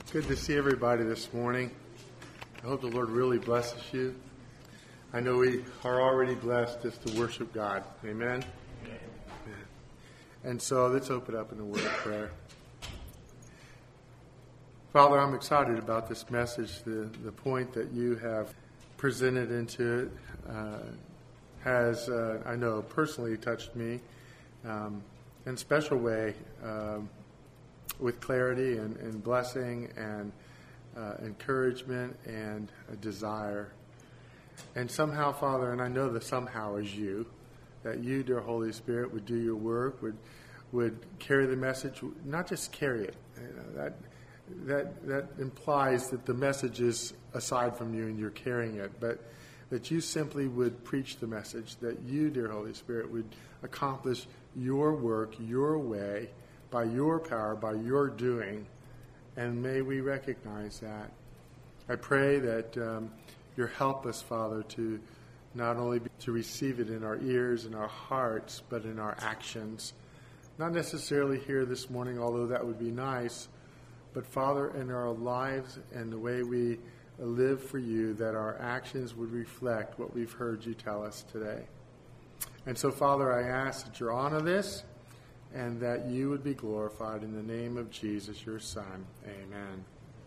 Good to see everybody this morning. I hope the Lord really blesses you. I know we are already blessed just to worship God. Amen? Amen. And so let's open up in a word of prayer. Father, I'm excited about this message. The point that you have presented into it has, I know, personally touched me in a special way, with clarity and blessing and encouragement and a desire. And somehow, Father, and I know that somehow is you, that you, dear Holy Spirit, would do your work, would carry the message, not just carry it. That implies that the message is aside from you and you're carrying it, but that you simply would preach the message, that you, dear Holy Spirit, would accomplish your work, your way, by your power, by your doing, and may we recognize that. I pray that you'll help us, Father, to not only to receive it in our ears and our hearts, but in our actions. Not necessarily here this morning, although that would be nice, but Father, in our lives and the way we live for you, that our actions would reflect what we've heard you tell us today. And so, Father, I ask that you'll honor this, and that you would be glorified in the name of Jesus, your Son. Amen.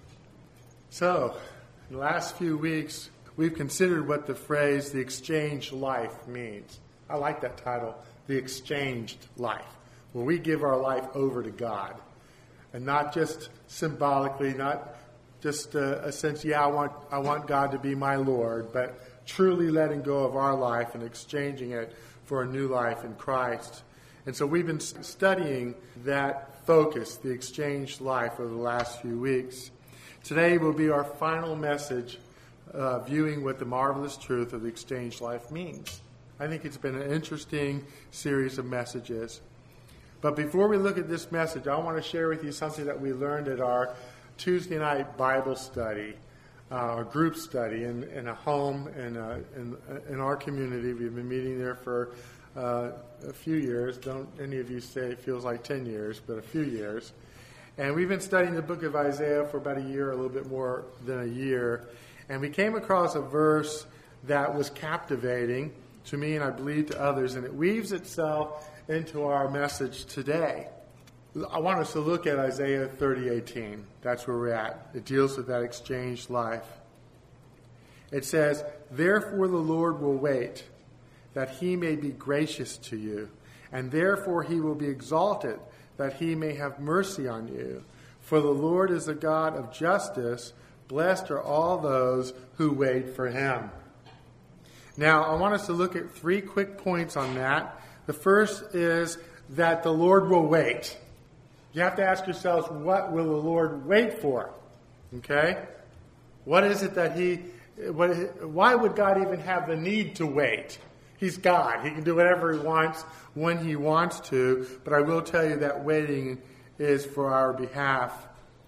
So, in the last few weeks, we've considered what the phrase, the exchanged life, means. I like that title, the exchanged life, where we give our life over to God. And not just symbolically, not just a sense, I want God to be my Lord, but truly letting go of our life and exchanging it for a new life in Christ. And so we've been studying that focus, the exchanged life, over the last few weeks. Today will be our final message, viewing what the marvelous truth of the exchanged life means. I think it's been an interesting series of messages. But before we look at this message, I want to share with you something that we learned at our Tuesday night Bible study, our group study in a home in our community. We've been meeting there for a few years. Don't any of you say it feels like 10 years, but a few years. And we've been studying the book of Isaiah for about a year, a little bit more than a year. And we came across a verse that was captivating to me and I believe to others, and it weaves itself into our message today. I want us to look at Isaiah 30:18. That's where we're at. It deals with that exchanged life. It says, "Therefore the Lord will wait, that he may be gracious to you, and therefore he will be exalted, that he may have mercy on you. For the Lord is a God of justice. Blessed are all those who wait for him." Now, I want us to look at 3 quick points on that. The first is that the Lord will wait. You have to ask yourselves, what will the Lord wait for? Okay? What is it that why would God even have the need to wait? He's God. He can do whatever he wants when he wants to. But I will tell you that waiting is for our behalf.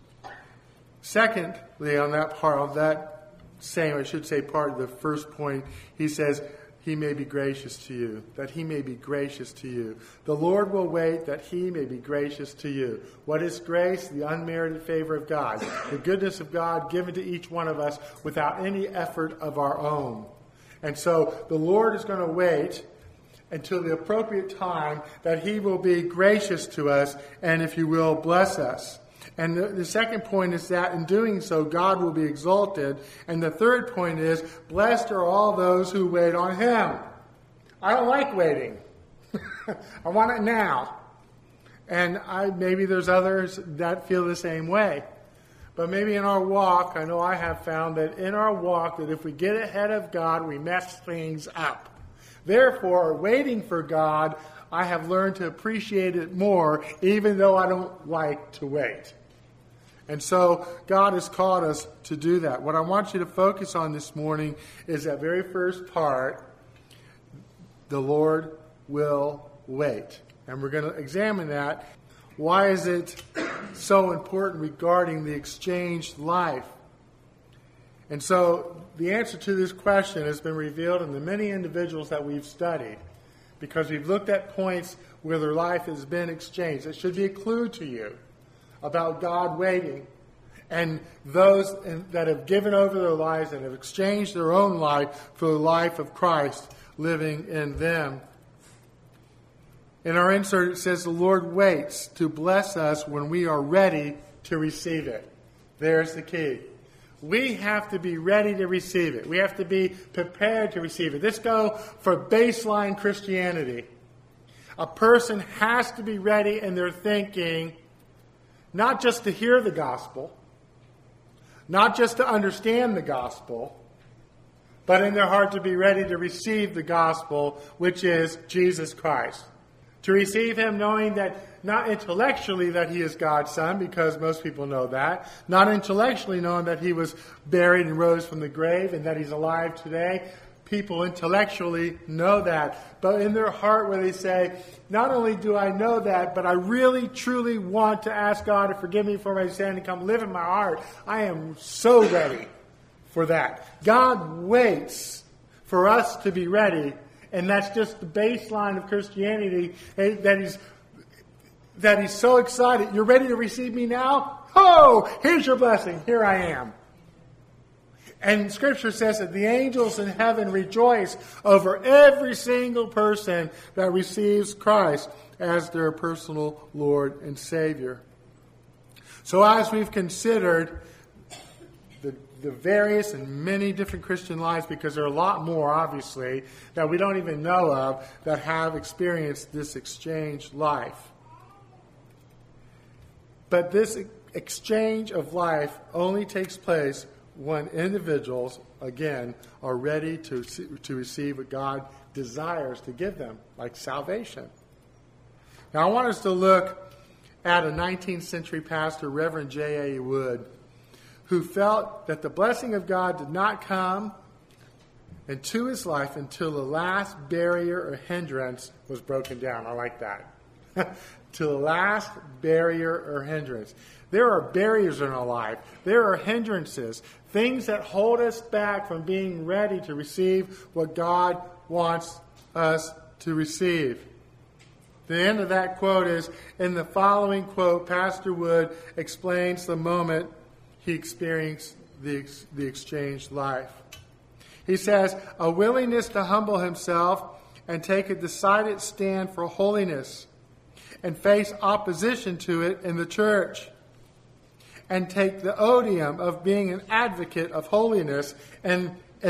Secondly, on that part of that same, I should say part of the first point, he says, he may be gracious to you, that he may be gracious to you. The Lord will wait that he may be gracious to you. What is grace? The unmerited favor of God. The goodness of God given to each one of us without any effort of our own. And so the Lord is going to wait until the appropriate time that he will be gracious to us and, if you will, bless us. And the second point is that in doing so, God will be exalted. And the third point is, blessed are all those who wait on him. I don't like waiting. I want it now. And maybe there's others that feel the same way. But maybe in our walk, I know I have found that in our walk, that if we get ahead of God, we mess things up. Therefore, waiting for God, I have learned to appreciate it more, even though I don't like to wait. And so God has called us to do that. What I want you to focus on this morning is that very first part, the Lord will wait. And we're going to examine that. Why is it so important regarding the exchanged life? And so the answer to this question has been revealed in the many individuals that we've studied, because we've looked at points where their life has been exchanged. It should be a clue to you about God waiting and those that have given over their lives and have exchanged their own life for the life of Christ living in them. In our insert, it says, the Lord waits to bless us when we are ready to receive it. There's the key. We have to be ready to receive it. We have to be prepared to receive it. This goes for baseline Christianity. A person has to be ready in their thinking, not just to hear the gospel, not just to understand the gospel, but in their heart to be ready to receive the gospel, which is Jesus Christ. To receive him knowing that, not intellectually that he is God's son, because most people know that. Not intellectually knowing that he was buried and rose from the grave and that he's alive today. People intellectually know that. But in their heart where they say, not only do I know that, but I really, truly want to ask God to forgive me for my sin and come live in my heart. I am so ready for that. God waits for us to be ready. And that's just the baseline of Christianity, that he's so excited. You're ready to receive me now? Oh, here's your blessing. Here I am. And Scripture says that the angels in heaven rejoice over every single person that receives Christ as their personal Lord and Savior. So as we've considered the various and many different Christian lives, because there are a lot more, obviously, that we don't even know of that have experienced this exchange life. But this exchange of life only takes place when individuals, again, are ready to receive what God desires to give them, like salvation. Now, I want us to look at a 19th century pastor, Reverend J.A. Wood, who felt that the blessing of God did not come into his life until the last barrier or hindrance was broken down. I like that. Till the last barrier or hindrance. There are barriers in our life. There are hindrances. Things that hold us back from being ready to receive what God wants us to receive. The end of that quote is, in the following quote, Pastor Wood explains the moment he experienced the exchanged life. He says, a willingness to humble himself and take a decided stand for holiness and face opposition to it in the church, and take the odium of being an advocate of holiness in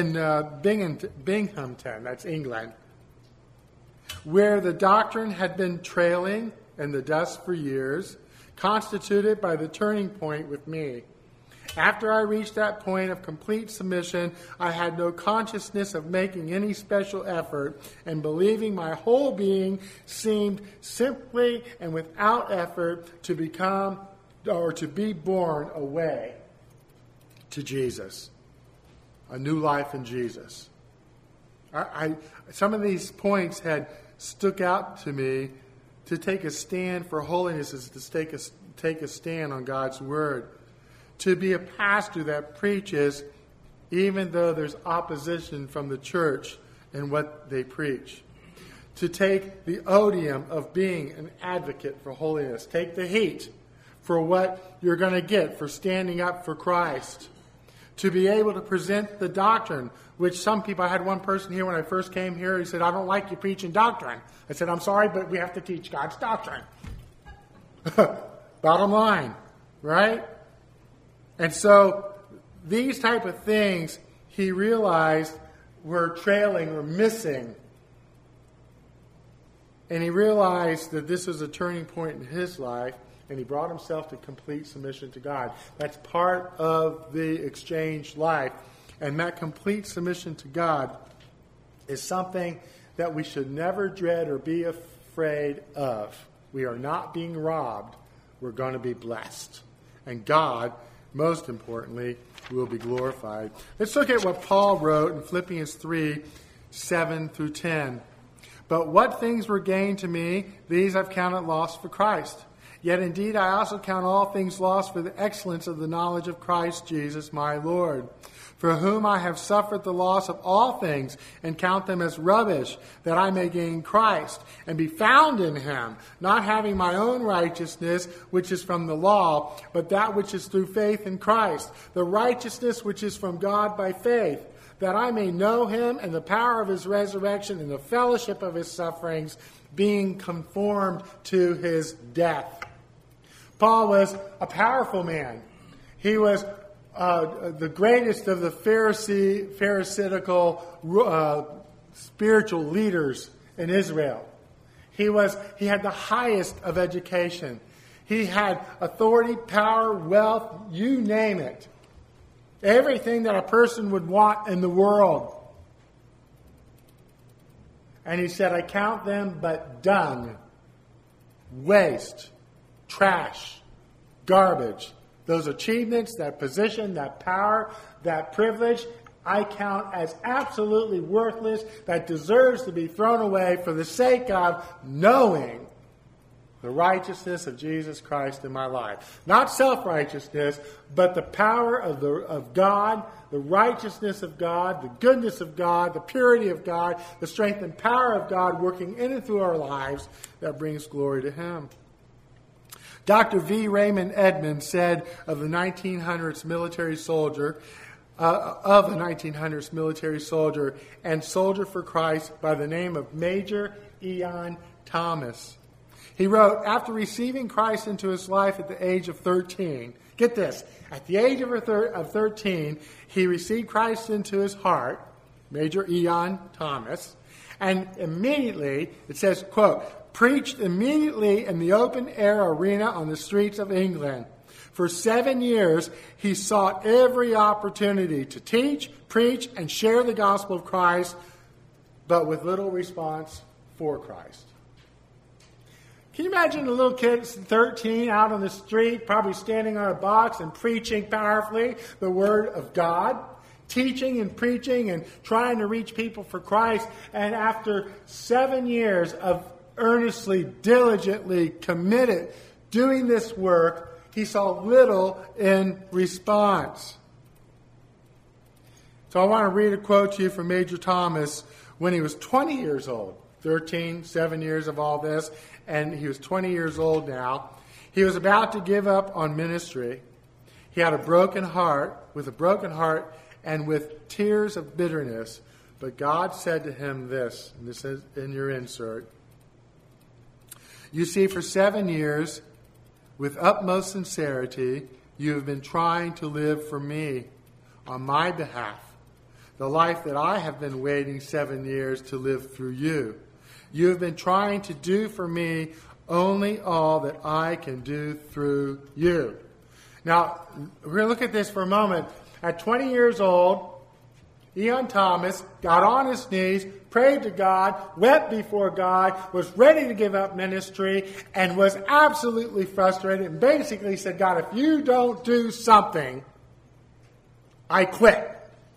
Binghamton, that's England, where the doctrine had been trailing in the dust for years, constituted by the turning point with me. After I reached that point of complete submission, I had no consciousness of making any special effort, and believing my whole being seemed simply and without effort to become or to be born away to Jesus. A new life in Jesus. Some of these points had stuck out to me. To take a stand for holiness is to take a stand on God's Word. To be a pastor that preaches even though there's opposition from the church in what they preach. To take the odium of being an advocate for holiness. Take the heat for what you're going to get for standing up for Christ. To be able to present the doctrine, which some people, I had one person here when I first came here, he said, I don't like you preaching doctrine. I said, I'm sorry, but we have to teach God's doctrine. Bottom line, right? And so these type of things he realized were trailing, were missing. And he realized that this was a turning point in his life, and he brought himself to complete submission to God. That's part of the exchange life. And that complete submission to God is something that we should never dread or be afraid of. We are not being robbed. We're going to be blessed. And God, most importantly, will be glorified. Let's look at what Paul wrote in Philippians 3, 7 through 10. But what things were gained to me, these I've counted loss for Christ. Yet indeed I also count all things lost for the excellence of the knowledge of Christ Jesus my Lord, for whom I have suffered the loss of all things, and count them as rubbish, that I may gain Christ, and be found in him, not having my own righteousness, which is from the law, but that which is through faith in Christ, the righteousness which is from God by faith, that I may know him and the power of his resurrection and the fellowship of his sufferings, being conformed to his death. Paul was a powerful man. He was the greatest of the Pharisaical spiritual leaders in Israel. He had the highest of education. He had authority, power, wealth, you name it. Everything that a person would want in the world. And he said, I count them but dung, waste, trash, garbage. Those achievements, that position, that power, that privilege, I count as absolutely worthless, that deserves to be thrown away for the sake of knowing the righteousness of Jesus Christ in my life. Not self-righteousness, but the power of God, the righteousness of God, the goodness of God, the purity of God, the strength and power of God working in and through our lives that brings glory to him. Dr. V. Raymond Edmonds said of the 1900s military soldier, and soldier for Christ by the name of Major Ian Thomas. He wrote, after receiving Christ into his life at the age of 13, get this, at the age of 13, he received Christ into his heart, Major Ian Thomas, and immediately, it says, quote, preached immediately in the open air arena on the streets of England. For 7 years, he sought every opportunity to teach, preach, and share the gospel of Christ, but with little response for Christ. Can you imagine a little kid, 13, out on the street, probably standing on a box and preaching powerfully the word of God, teaching and preaching and trying to reach people for Christ, and after 7 years of earnestly, diligently committed doing this work, he saw little in response. So I want to read a quote to you from Major Thomas when he was 20 years old. 13, 7 years of all this, and he was 20 years old now. He was about to give up on ministry. He had a broken heart, and with tears of bitterness. But God said to him this, and this is in your insert. You see, for 7 years, with utmost sincerity, you have been trying to live for me, on my behalf, the life that I have been waiting 7 years to live through you. You have been trying to do for me only all that I can do through you. Now, we're going to look at this for a moment. At 20 years old, Ian Thomas got on his knees, prayed to God, wept before God, was ready to give up ministry, and was absolutely frustrated, and basically said, God, if you don't do something, I quit.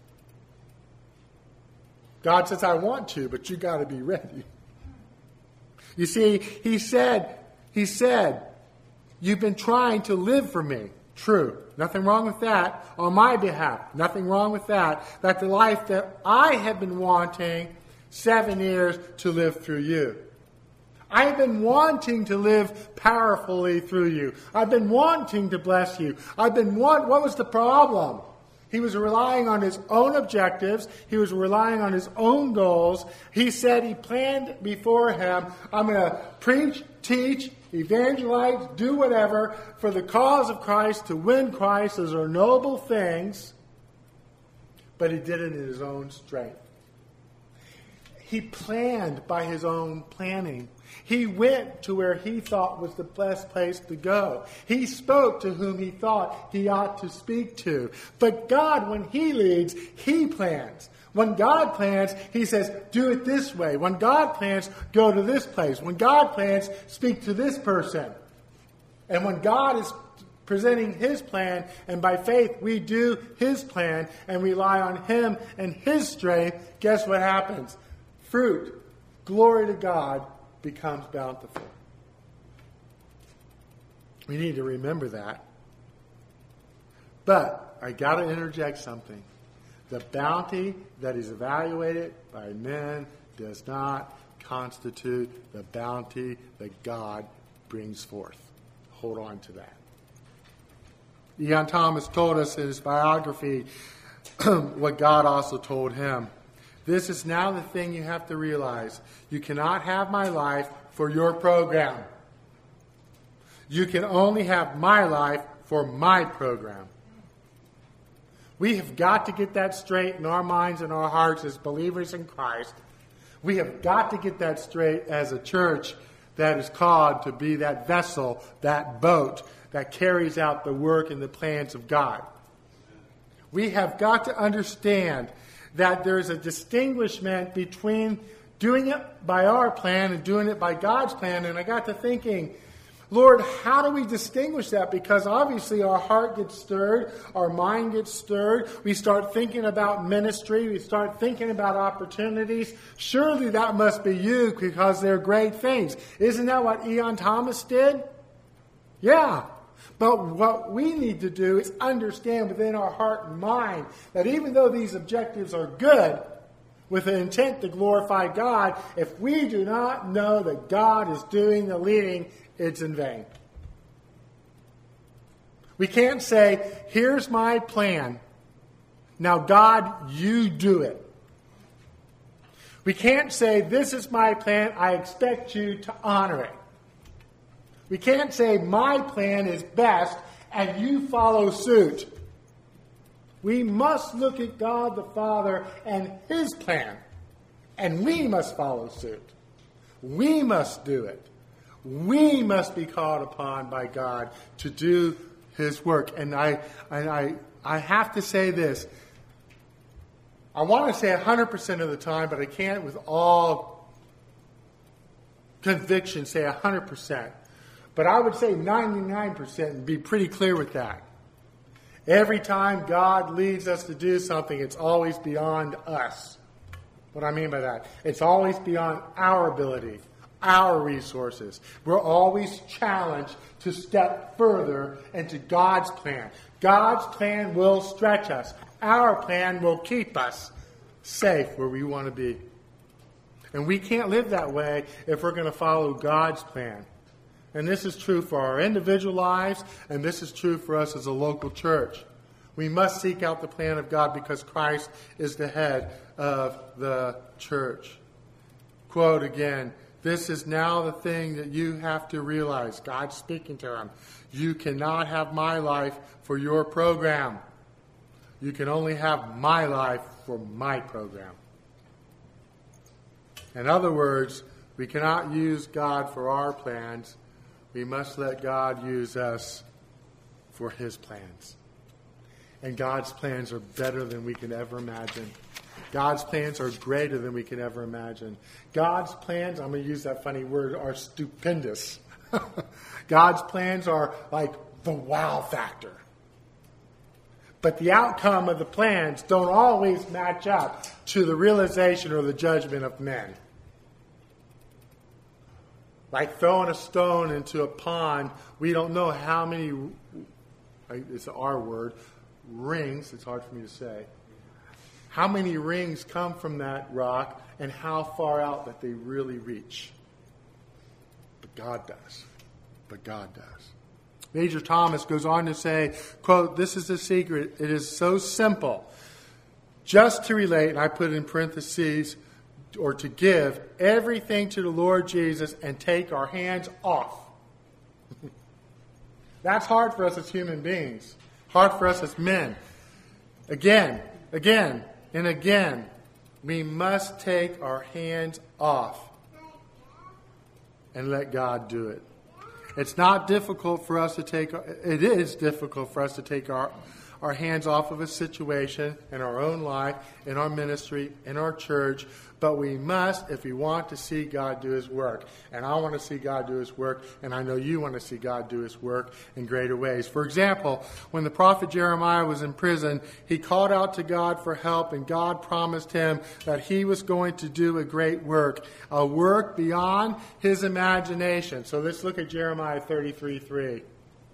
God says, I want to, but you got to be ready. You see, he said, you've been trying to live for me. True. Nothing wrong with that. On my behalf. Nothing wrong with that. That the life that I have been wanting 7 years to live through you. I have been wanting to live powerfully through you. I've been wanting to bless you. what was the problem? He was relying on his own objectives. He was relying on his own goals. He said he planned before him, I'm going to preach, teach, evangelize, do whatever for the cause of Christ, to win Christ. Those are noble things. But he did it in his own strength. He planned by his own planning. He went to where he thought was the best place to go. He spoke to whom he thought he ought to speak to. But God, when he leads, he plans. When God plans, he says, do it this way. When God plans, go to this place. When God plans, speak to this person. And when God is presenting his plan, and by faith we do his plan and rely on him and his strength, guess what happens? Fruit, glory to God, becomes bountiful. We need to remember that. But I got to interject something. The bounty that is evaluated by men does not constitute the bounty that God brings forth. Hold on to that. Ian Thomas told us in his biography what God also told him. This is now the thing you have to realize. You cannot have my life for your program. You can only have my life for my program. We have got to get that straight in our minds and our hearts as believers in Christ. We have got to get that straight as a church that is called to be that vessel, that boat that carries out the work and the plans of God. We have got to understand that there's a distinguishment between doing it by our plan and doing it by God's plan. And I got to thinking, Lord, how do we distinguish that? Because obviously our heart gets stirred, our mind gets stirred. We start thinking about ministry. We start thinking about opportunities. Surely that must be you because they're great things. Isn't that what Ian Thomas did? Yeah. But what we need to do is understand within our heart and mind that even though these objectives are good, with the intent to glorify God, if we do not know that God is doing the leading, it's in vain. We can't say, here's my plan. Now, God, you do it. We can't say, this is my plan. I expect you to honor it. We can't say, my plan is best and you follow suit. We must look at God the Father and His plan. And we must follow suit. We must do it. We must be called upon by God to do His work. And I have to say this. I want to say 100% of the time, but I can't with all conviction say 100%. But I would say 99% and be pretty clear with that. Every time God leads us to do something, it's always beyond us. What I mean by that? It's always beyond our ability, our resources. We're always challenged to step further into God's plan. God's plan will stretch us. Our plan will keep us safe where we want to be. And we can't live that way if we're going to follow God's plan. And this is true for our individual lives, and this is true for us as a local church. We must seek out the plan of God because Christ is the head of the church. Quote again, this is now the thing that you have to realize. God's speaking to him. You cannot have my life for your program. You can only have my life for my program. In other words, we cannot use God for our plans. We must let God use us for His plans. And God's plans are better than we can ever imagine. God's plans are greater than we can ever imagine. God's plans, I'm going to use that funny word, are stupendous. God's plans are like the wow factor. But the outcome of the plans don't always match up to the realization or the judgment of men. Like throwing a stone into a pond, we don't know how many, it's our word, rings, it's hard for me to say, how many rings come from that rock and how far out that they really reach. But God does. But God does. Major Thomas goes on to say, quote, this is the secret. It is so simple. Just to relate, and I put it in parentheses, or to give everything to the Lord Jesus and take our hands off. That's hard for us as human beings. Hard for us as men. Again, and again, we must take our hands off and let God do it. It's not difficult for us to take, it is difficult for us to take our hands off of a situation in our own life, in our ministry, in our church, but we must if we want to see God do His work. And I want to see God do His work, and I know you want to see God do His work in greater ways. For example, when the prophet Jeremiah was in prison, he called out to God for help, and God promised him that He was going to do a great work, a work beyond his imagination. So let's look at Jeremiah 33:3.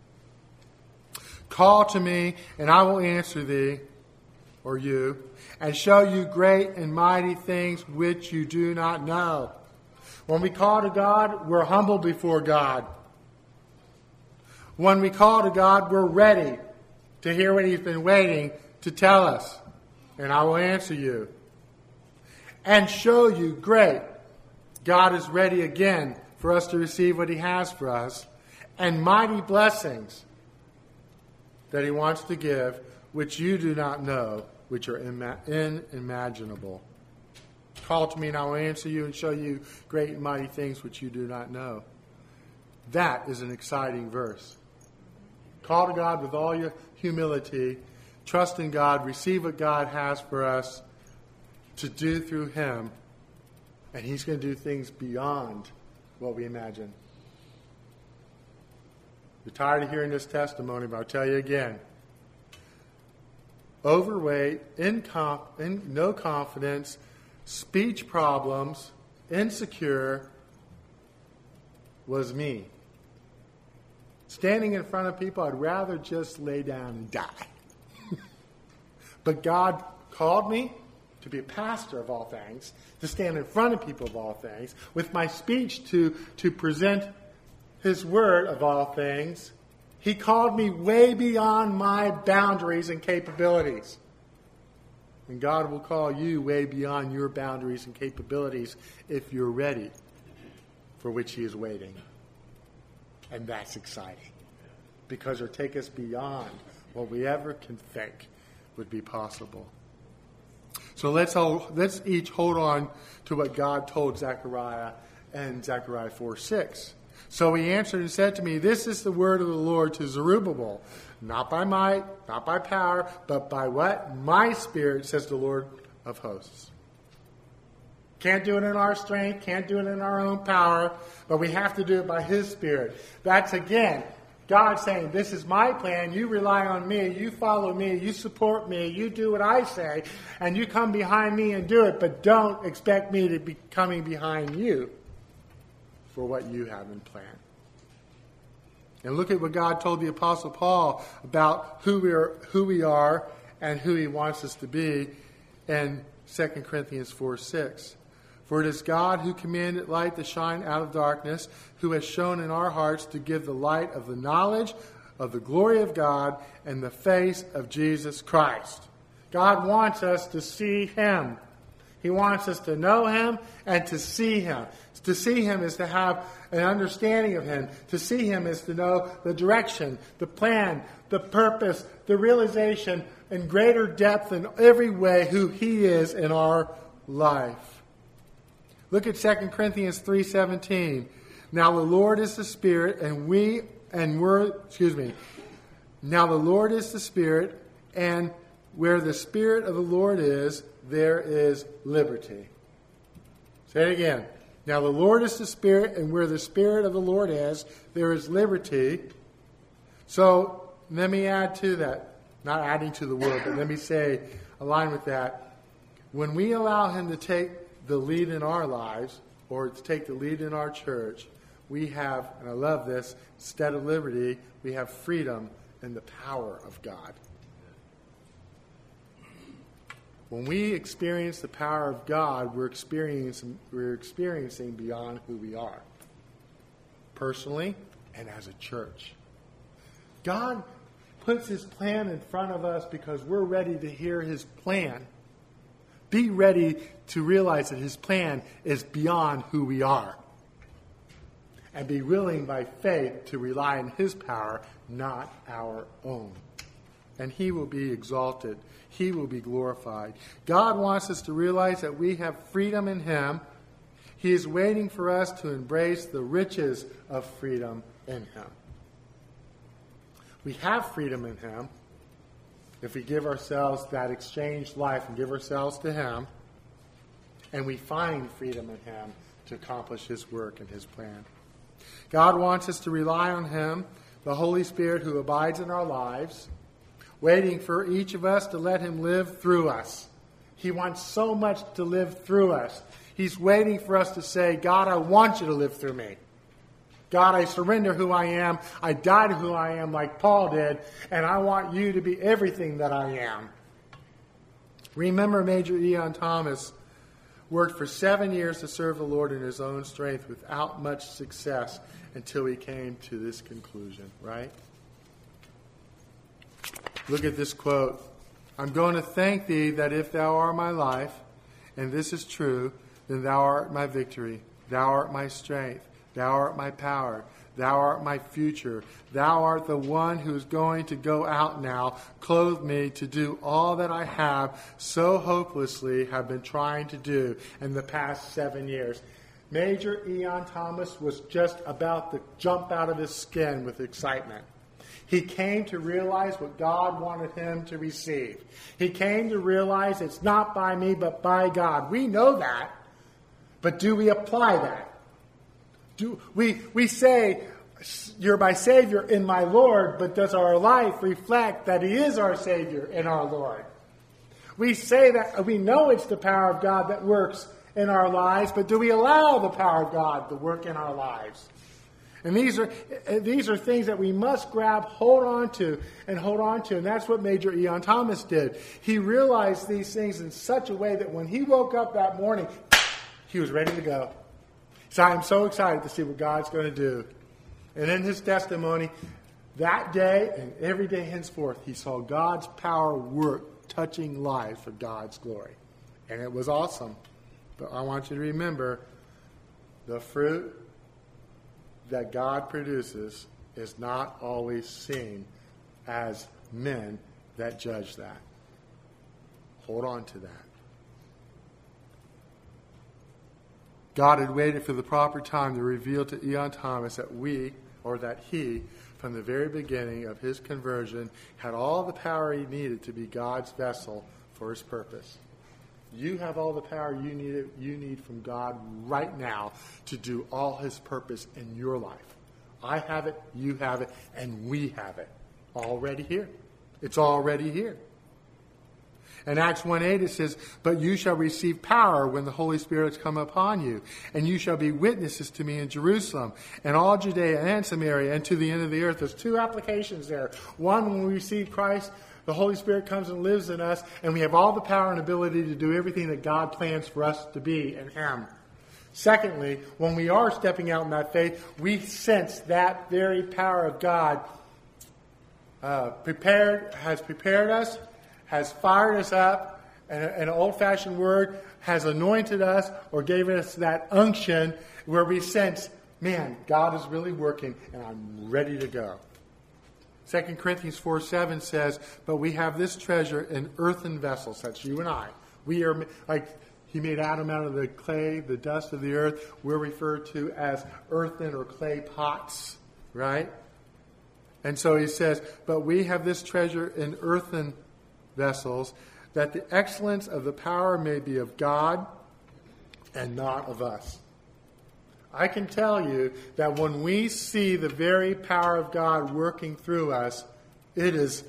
Call to me, and I will answer thee, or you, and show you great and mighty things which you do not know. When we call to God, we're humble before God. When we call to God, we're ready to hear what He's been waiting to tell us. And I will answer you. And show you great. God is ready again for us to receive what He has for us. And mighty blessings that He wants to give, which you do not know, which are unimaginable. Call to me and I will answer you and show you great and mighty things which you do not know. That is an exciting verse. Call to God with all your humility. Trust in God. Receive what God has for us to do through Him. And He's going to do things beyond what we imagine. You're tired of hearing this testimony, but I'll tell you again. Overweight, no confidence, speech problems, insecure, was me. Standing in front of people, I'd rather just lay down and die. But God called me to be a pastor of all things, to stand in front of people of all things, with my speech to present His word of all things. He called me way beyond my boundaries and capabilities. And God will call you way beyond your boundaries and capabilities if you're ready, for which He is waiting. And that's exciting, because it'll take us beyond what we ever can think would be possible. So let's each hold on to what God told Zechariah in Zechariah 4:6. So he answered and said to me, this is the word of the Lord to Zerubbabel, not by might, not by power, but by what? My Spirit, says the Lord of hosts. Can't do it in our strength, can't do it in our own power, but we have to do it by His Spirit. That's, again, God saying, this is my plan, you rely on me, you follow me, you support me, you do what I say, and you come behind me and do it, but don't expect me to be coming behind you for what you have in plan. And look at what God told the Apostle Paul about who we are and who He wants us to be in 2 Corinthians 4:6. For it is God who commanded light to shine out of darkness, who has shown in our hearts to give the light of the knowledge of the glory of God and the face of Jesus Christ. God wants us to see Him. He wants us to know Him and to see Him. To see Him is to have an understanding of Him. To see Him is to know the direction, the plan, the purpose, the realization in greater depth in every way who He is in our life. Look at 2 Corinthians 3:17. Now the Lord is the Spirit, Now the Lord is the Spirit, and where the Spirit of the Lord is, there is liberty. Say it again. Now the Lord is the Spirit, and where the Spirit of the Lord is, there is liberty. So let me add to that. Not adding to the word, but let me say, align with that. When we allow Him to take the lead in our lives, or to take the lead in our church, we have, and I love this, instead of liberty, we have freedom and the power of God. When we experience the power of God, we're experiencing beyond who we are, personally and as a church. God puts His plan in front of us because we're ready to hear His plan. Be ready to realize that His plan is beyond who we are. And be willing by faith to rely on His power, not our own. And He will be exalted. He will be glorified. God wants us to realize that we have freedom in Him. He is waiting for us to embrace the riches of freedom in Him. We have freedom in Him if we give ourselves that exchanged life and give ourselves to Him. And we find freedom in Him to accomplish His work and His plan. God wants us to rely on Him, the Holy Spirit who abides in our lives, waiting for each of us to let Him live through us. He wants so much to live through us. He's waiting for us to say, God, I want you to live through me. God, I surrender who I am. I die to who I am like Paul did, and I want you to be everything that I am. Remember, Major Ian Thomas worked for 7 years to serve the Lord in his own strength without much success until he came to this conclusion, right? Look at this quote. I'm going to thank thee that if thou art my life, and this is true, then thou art my victory. Thou art my strength. Thou art my power. Thou art my future. Thou art the one who's going to go out now, clothe me to do all that I have so hopelessly have been trying to do in the past 7 years. Major Ian Thomas was just about to jump out of his skin with excitement. He came to realize what God wanted him to receive. He came to realize it's not by me, but by God. We know that, but do we apply that? We say, you're my Savior and my Lord, but does our life reflect that He is our Savior and our Lord? We say that we know it's the power of God that works in our lives, but do we allow the power of God to work in our lives? And these are things that we must grab, hold on to, and that's what Major Ian Thomas did. He realized these things in such a way that when he woke up that morning, he was ready to go. So I'm so excited to see what God's going to do. And in his testimony, that day and every day henceforth, he saw God's power work, touching lives for God's glory. And it was awesome. But I want you to remember, the fruit that God produces is not always seen as men that judge that. Hold on to that. God had waited for the proper time to reveal to Ian Thomas that he, from the very beginning of his conversion, had all the power he needed to be God's vessel for his purpose. You have all the power you need from God right now to do all his purpose in your life. I have it, you have it, and we have it. Already here. It's already here. In Acts 1:8 it says, but you shall receive power when the Holy Spirit has come upon you, and you shall be witnesses to me in Jerusalem, and all Judea and Samaria, and to the end of the earth. There's two applications there. One, when we receive Christ, the Holy Spirit comes and lives in us, and we have all the power and ability to do everything that God plans for us to be in Him. Secondly, when we are stepping out in that faith, we sense that very power of God has prepared us, has fired us up, and an old-fashioned word, has anointed us or gave us that unction where we sense, man, God is really working, and I'm ready to go. 2 Corinthians 4:7 says, but we have this treasure in earthen vessels. That's you and I. We are, like He made Adam out of the clay, the dust of the earth. We're referred to as earthen or clay pots, right? And so he says, but we have this treasure in earthen vessels, that the excellence of the power may be of God and not of us. I can tell you that when we see the very power of God working through us, it is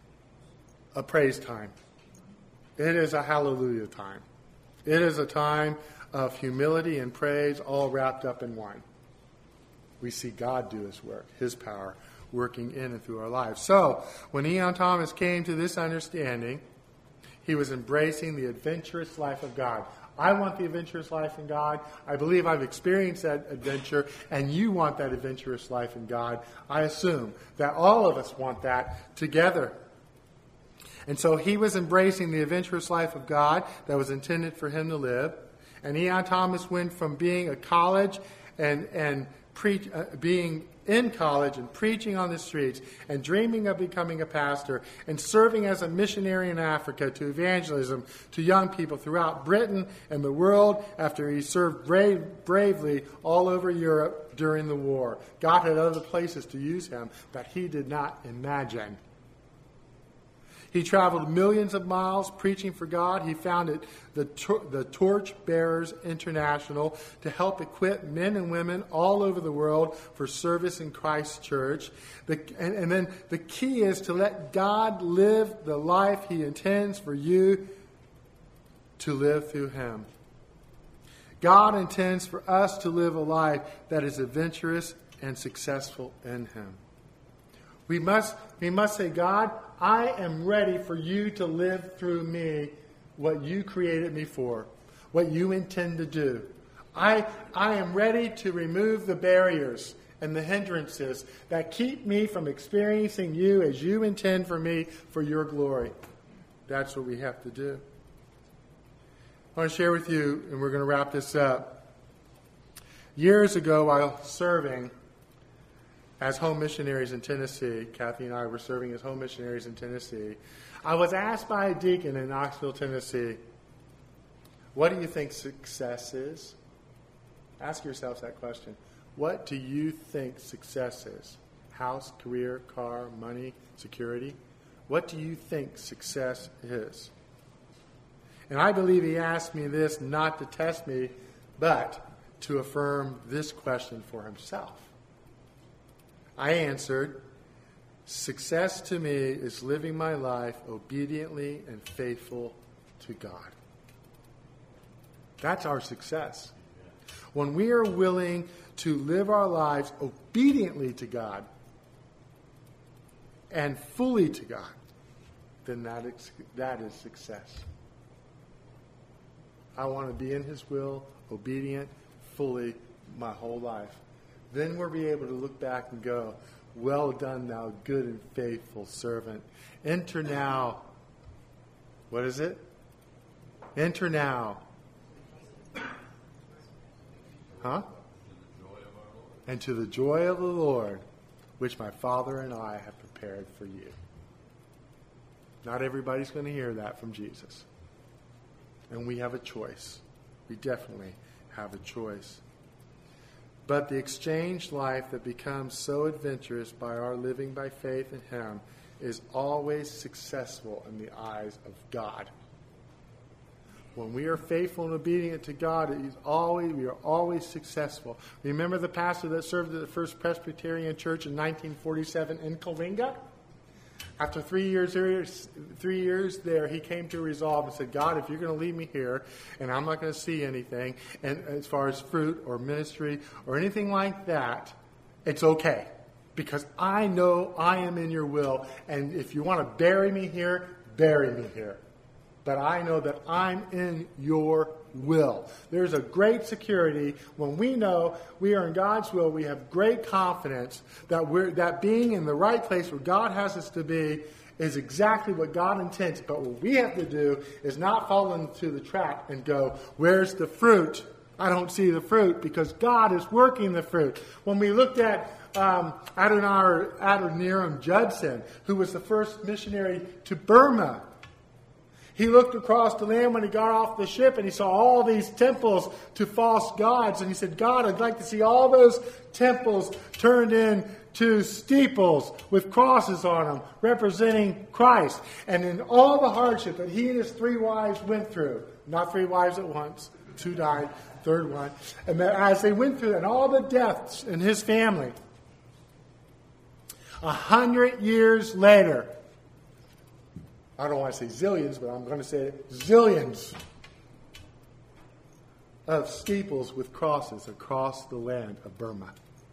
a praise time. It is a hallelujah time. It is a time of humility and praise all wrapped up in one. We see God do His work, His power working in and through our lives. So, when Ian Thomas came to this understanding, he was embracing the adventurous life of God. I want the adventurous life in God. I believe I've experienced that adventure, and you want that adventurous life in God. I assume that all of us want that together. And so he was embracing the adventurous life of God that was intended for him to live. And Ian Thomas went from being a college and being in college and preaching on the streets and dreaming of becoming a pastor and serving as a missionary in Africa to evangelism to young people throughout Britain and the world after he served bravely all over Europe during the war. God had other places to use him, but he did not imagine. He traveled millions of miles preaching for God. He founded the Torch Bearers International to help equip men and women all over the world for service in Christ's church. And then the key is to let God live the life He intends for you to live through Him. God intends for us to live a life that is adventurous and successful in Him. We must say, God, I am ready for you to live through me what you created me for, what you intend to do. I am ready to remove the barriers and the hindrances that keep me from experiencing you as you intend for me for your glory. That's what we have to do. I want to share with you, and we're going to wrap this up. Years ago, while serving as home missionaries in Tennessee, Kathy and I were serving as home missionaries in Tennessee, I was asked by a deacon in Knoxville, Tennessee, what do you think success is? Ask yourselves that question. What do you think success is? House, career, car, money, security? What do you think success is? And I believe he asked me this not to test me, but to affirm this question for himself. I answered, success to me is living my life obediently and faithful to God. That's our success. When we are willing to live our lives obediently to God and fully to God, then that is success. I want to be in His will, obedient, fully, my whole life. Then we'll be able to look back and go, well done, thou good and faithful servant. Enter now. What is it? Enter now. Huh? And to the joy of the Lord, which my Father and I have prepared for you. Not everybody's going to hear that from Jesus. And we have a choice. We definitely have a choice. But the exchanged life that becomes so adventurous by our living by faith in Him is always successful in the eyes of God. When we are faithful and obedient to God, we are always successful. Remember the pastor that served at the First Presbyterian Church in 1947 in Coringa? After 3 years there, he came to a resolve and said, God, if you're going to leave me here and I'm not going to see anything, and as far as fruit or ministry or anything like that, it's okay. Because I know I am in your will, and if you want to bury me here, bury me here. But I know that I'm in your will. There's a great security when we know we are in God's will. We have great confidence that being in the right place where God has us to be is exactly what God intends. But what we have to do is not fall into the trap and go, where's the fruit? I don't see the fruit, because God is working the fruit. When we looked at Adoniram Judson, who was the first missionary to Burma, he looked across the land when he got off the ship, and he saw all these temples to false gods. And he said, God, I'd like to see all those temples turned into steeples with crosses on them, representing Christ. And in all the hardship that he and his 3 wives went through, not 3 wives at once, 2 died, 3rd one, and that as they went through, and all the deaths in his family, 100 years later, I don't want to say zillions, but I'm going to say zillions of steeples with crosses across the land of Burma.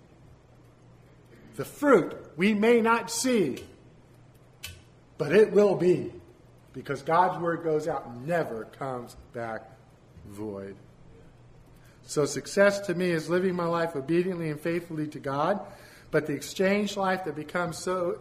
The fruit we may not see, but it will be, because God's word goes out and never comes back void. So success to me is living my life obediently and faithfully to God, but the exchanged life that becomes so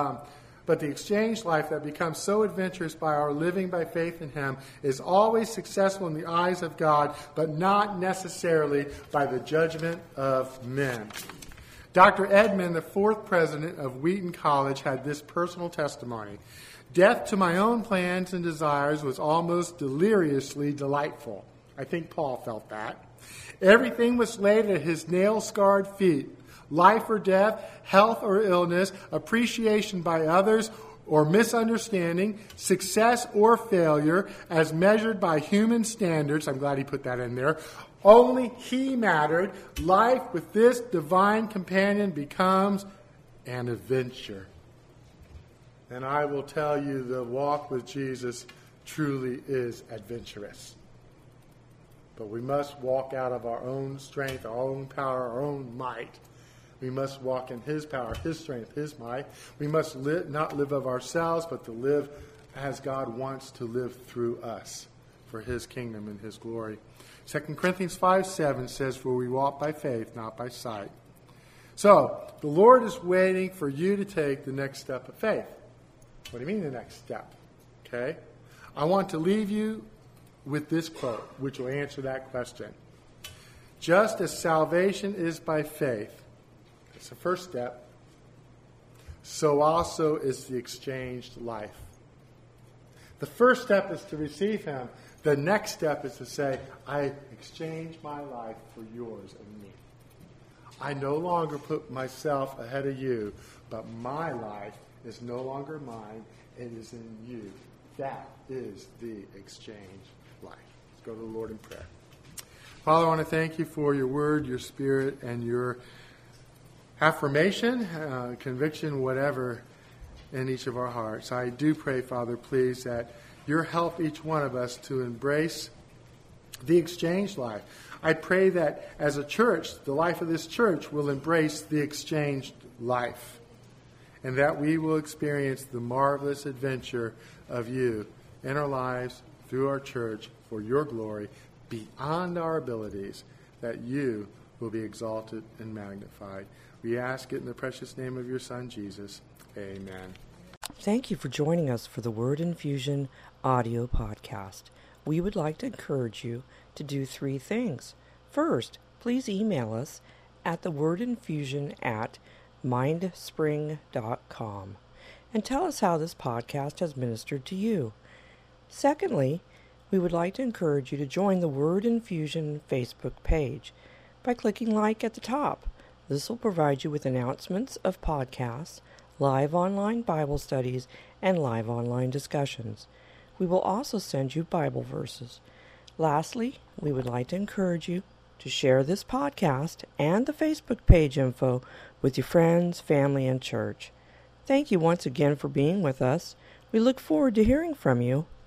adventurous by our living by faith in Him is always successful in the eyes of God, but not necessarily by the judgment of men. Dr. Edmond, the 4th president of Wheaton College, had this personal testimony. Death to my own plans and desires was almost deliriously delightful. I think Paul felt that. Everything was laid at his nail-scarred feet. Life or death, health or illness, appreciation by others or misunderstanding, success or failure, as measured by human standards. I'm glad he put that in there. Only He mattered. Life with this divine companion becomes an adventure. And I will tell you, the walk with Jesus truly is adventurous. But we must walk out of our own strength, our own power, our own might. We must walk in His power, His strength, His might. We must not live of ourselves, but to live as God wants to live through us for His kingdom and His glory. 2 Corinthians 5:7 says, "For we walk by faith, not by sight." So, the Lord is waiting for you to take the next step of faith. What do you mean the next step? Okay? I want to leave you with this quote, which will answer that question. Just as salvation is by faith, it's the first step, so also is the exchanged life. The first step is to receive Him. The next step is to say, I exchange my life for yours and me. I no longer put myself ahead of you, but my life is no longer mine. It is in you. That is the exchange life. Let's go to the Lord in prayer. Father, I want to thank you for your word, your spirit, and your affirmation, conviction, whatever, in each of our hearts. I do pray, Father, please, that you'll help each one of us to embrace the exchange life. I pray that as a church, the life of this church will embrace the exchanged life, and that we will experience the marvelous adventure of you in our lives, through our church, for your glory, beyond our abilities, that you will be exalted and magnified. We ask it in the precious name of your Son, Jesus. Amen. Thank you for joining us for the Word Infusion audio podcast. We would like to encourage you to do 3 things. First, please email us at thewordinfusion@mindspring.com and tell us how this podcast has ministered to you. Secondly, we would like to encourage you to join the Word Infusion Facebook page by clicking like at the top. This will provide you with announcements of podcasts, live online Bible studies, and live online discussions. We will also send you Bible verses. Lastly, we would like to encourage you to share this podcast and the Facebook page info with your friends, family, and church. Thank you once again for being with us. We look forward to hearing from you.